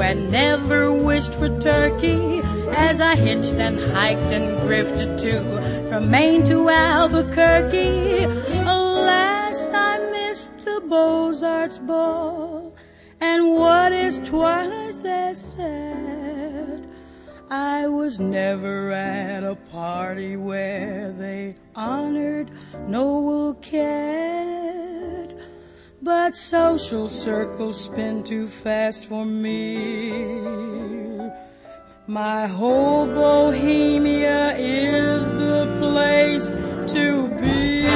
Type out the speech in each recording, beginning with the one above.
and never wished for turkey as I hitched and hiked and grifted too from Maine to Albuquerque. Alas, I missed the Beaux-Arts ball, and what is twice as sad, I was never at a party where they honored Noel Coward. But social circles spin too fast for me. My whole Bohemia is the place to be.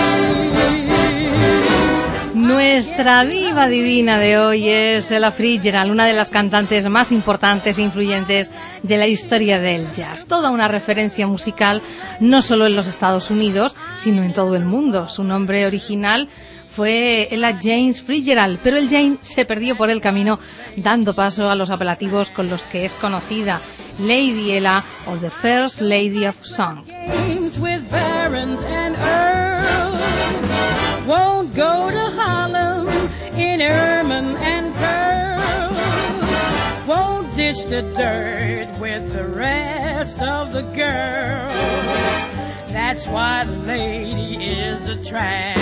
Nuestra diva divina de hoy es Ella Fitzgerald, una de las cantantes más importantes e influyentes de la historia del jazz. Toda una referencia musical no solo en los Estados Unidos, sino en todo el mundo. Su nombre original fue Ella James Fitzgerald, pero el Jane se perdió por el camino, dando paso a los apelativos con los que es conocida: Lady Ella o The First Lady of Song. Won't go to Harlem in ermine and pearls. Won't dish the dirt with the rest of the girls. That's why the lady is a tramp.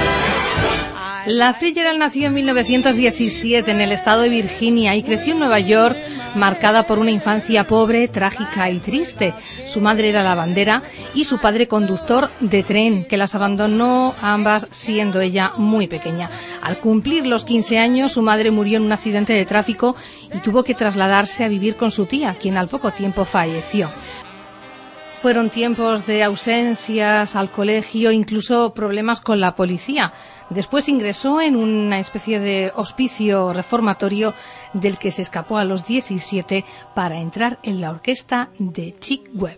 La Fitzgerald nació en 1917 en el estado de Virginia y creció en Nueva York, marcada por una infancia pobre, trágica y triste. Su madre era lavandera y su padre conductor de tren, que las abandonó ambas siendo ella muy pequeña. Al cumplir los 15 años, su madre murió en un accidente de tráfico y tuvo que trasladarse a vivir con su tía, quien al poco tiempo falleció. Fueron tiempos de ausencias al colegio, incluso problemas con la policía. Después ingresó en una especie de hospicio reformatorio del que se escapó a los 17 para entrar en la orquesta de Chick Webb.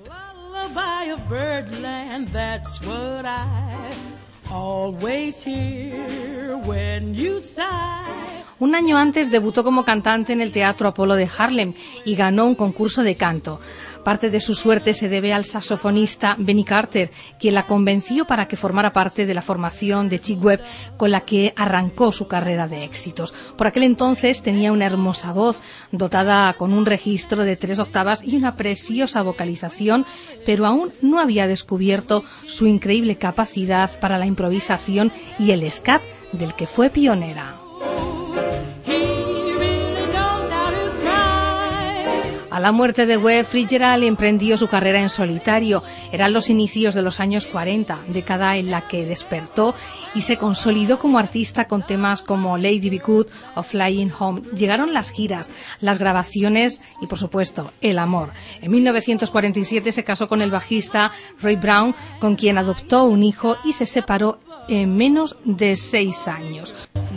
Un año antes debutó como cantante en el Teatro Apolo de Harlem y ganó un concurso de canto. Parte de su suerte se debe al saxofonista Benny Carter, quien la convenció para que formara parte de la formación de Chick Webb, con la que arrancó su carrera de éxitos. Por aquel entonces tenía una hermosa voz, dotada con un registro de 3 octavas y una preciosa vocalización, pero aún no había descubierto su increíble capacidad para la improvisación y el scat, del que fue pionera. A la muerte de Webb, Fitzgerald emprendió su carrera en solitario. Eran los inicios de los años 40, década en la que despertó y se consolidó como artista con temas como Lady Be Good o Flying Home. Llegaron las giras, las grabaciones y, por supuesto, el amor. En 1947 se casó con el bajista Ray Brown, con quien adoptó un hijo y se separó en menos de 6 años.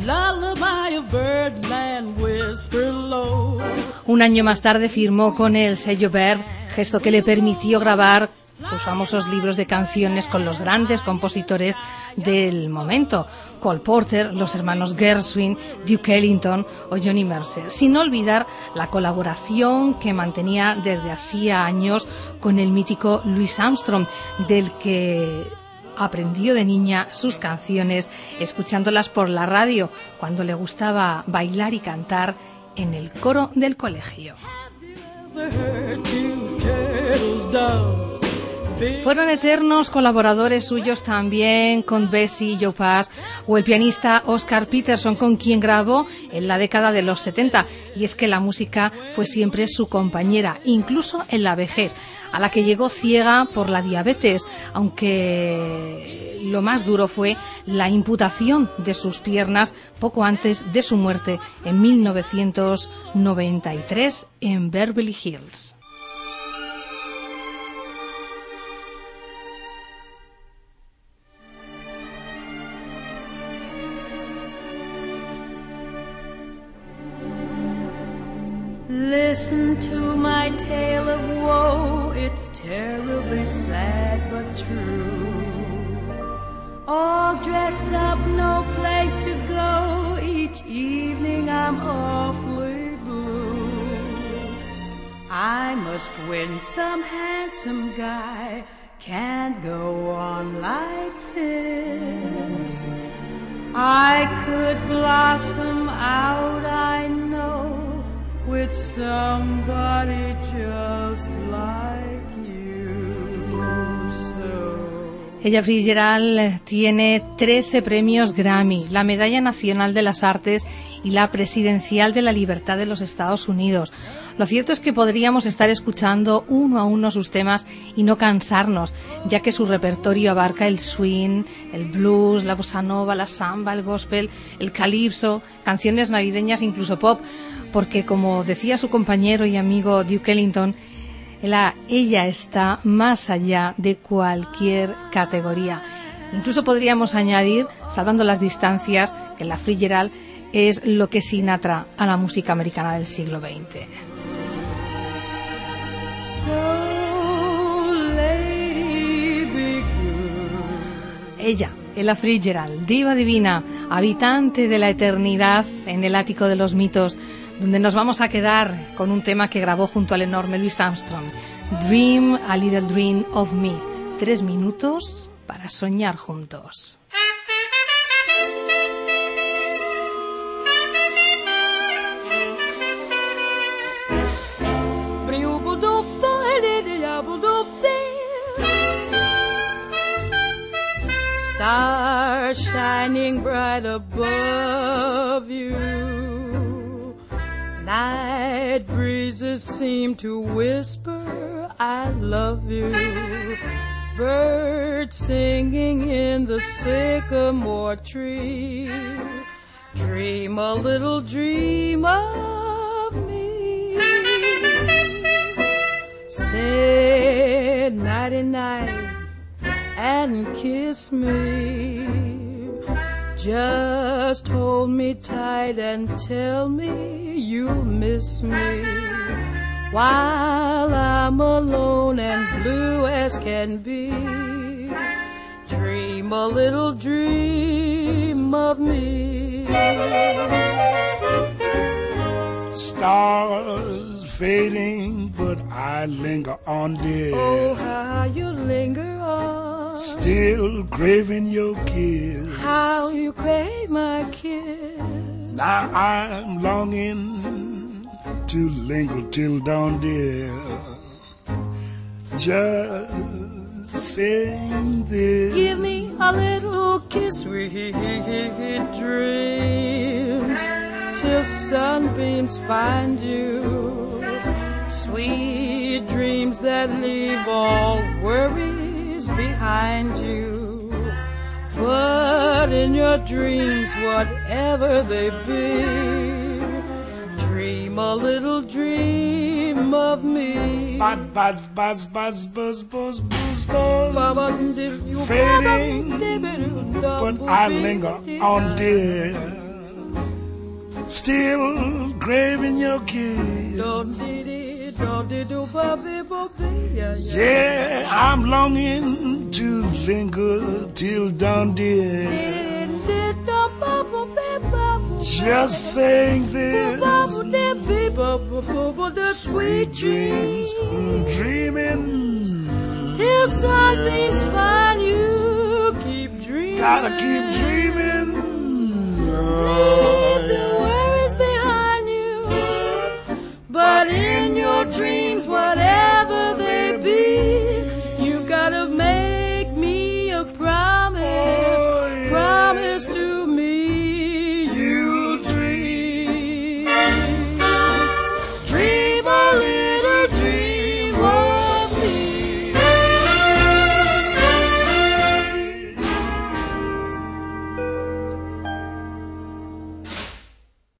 Un año más tarde firmó con el sello Verve, gesto que le permitió grabar sus famosos libros de canciones con los grandes compositores del momento: Cole Porter, los hermanos Gershwin, Duke Ellington o Johnny Mercer, sin olvidar la colaboración que mantenía desde hacía años con el mítico Louis Armstrong, del que aprendió de niña sus canciones escuchándolas por la radio cuando le gustaba bailar y cantar en el coro del colegio. Fueron eternos colaboradores suyos también con Bessie, Joe Pass o el pianista Oscar Peterson, con quien grabó en la década de los 70. Y es que la música fue siempre su compañera, incluso en la vejez, a la que llegó ciega por la diabetes, aunque lo más duro fue la amputación de sus piernas poco antes de su muerte en 1993 en Beverly Hills. Listen to my tale of woe, it's terribly sad but true. All dressed up, no place to go, each evening I'm awfully blue. I must win some handsome guy, can't go on like this. I could blossom out, I know, with somebody just like you. Ella Fitzgerald tiene 13 premios Grammy, la Medalla Nacional de las Artes y la Presidencial de la Libertad de los Estados Unidos. Lo cierto es que podríamos estar escuchando uno a uno sus temas y no cansarnos, ya que su repertorio abarca el swing, el blues, la bossa nova, la samba, el gospel, el calipso, canciones navideñas, incluso pop, porque como decía su compañero y amigo Duke Ellington, ella está más allá de cualquier categoría. Incluso podríamos añadir, salvando las distancias, que la Fitzgerald es lo que Sinatra a la música americana del siglo XX. Ella, Ella Fitzgerald, diva divina, habitante de la eternidad en el ático de los mitos, donde nos vamos a quedar con un tema que grabó junto al enorme Louis Armstrong, Dream a Little Dream of Me. 3 minutos para soñar juntos. Stars shining bright above you. Night breezes seem to whisper, I love you. Birds singing in the sycamore tree. Dream a little dream of me. Say nighty-night and kiss me. Just hold me tight and tell me you'll miss me. While I'm alone and blue as can be, dream a little dream of me. Stars fading, but I linger on, dear. Oh, how you linger on. Still craving your kiss. How you crave my kiss. Now I'm longing to linger till dawn, dear. Just saying this. Give me a little kiss, sweet dreams, till sunbeams find you. Sweet dreams that leave all worries behind you. But in your dreams, whatever they be, dream a little dream of me. Buzz, buzz, buzz, buzz, buzz, buzz, buzz, fading, but I linger on, dear. Still craving your kiss. Yeah, I'm longing to linger till dawn, dear. Just saying this. Sweet dreams, dreaming till sunbeams find you. Keep dreaming. Gotta keep dreaming. Leave the worries behind you. But in your dreams, whatever they be, you gotta make me a promise.